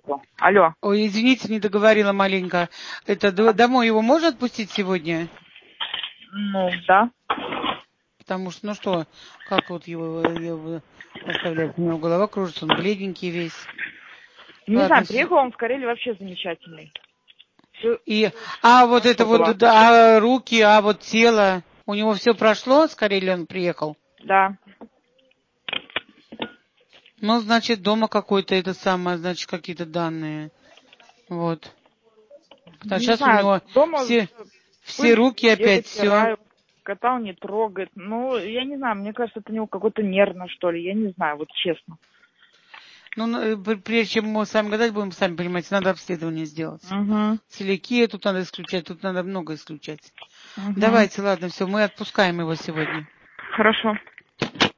нету. Алло. Ой, извините, не договорила маленько. Это домой его можно отпустить сегодня? Ну, да. Потому что, ну что, как вот его оставлять? У него голова кружится, он бледненький весь. Не Ладно, знаю, приехал он в Карелии вообще замечательный. Вот это вот, руки, вот тело, у него все прошло, с Карелии он приехал? Да. Ну, значит, дома какой-то это самое, значит, какие-то данные. Вот. А сейчас у него дома все руки опять все. Кота он не трогает. Ну, я не знаю, мне кажется, это у него какой-то нервно, что ли. Я не знаю, вот честно. Ну, прежде чем мы с вами гадать будем, сами понимаете, надо обследование сделать. Угу. Целиакия тут надо исключать, тут надо много исключать. Угу. Давайте, ладно, все, мы отпускаем его сегодня. Хорошо.